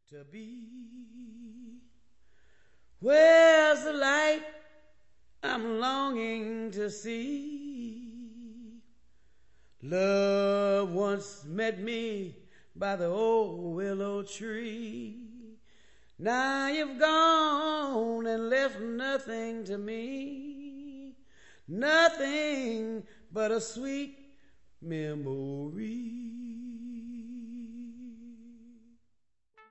to be. Where's the light I'm longing to see? Love once met me by the old willow tree. Now you've gone and left nothing to me, nothing but a sweet memory.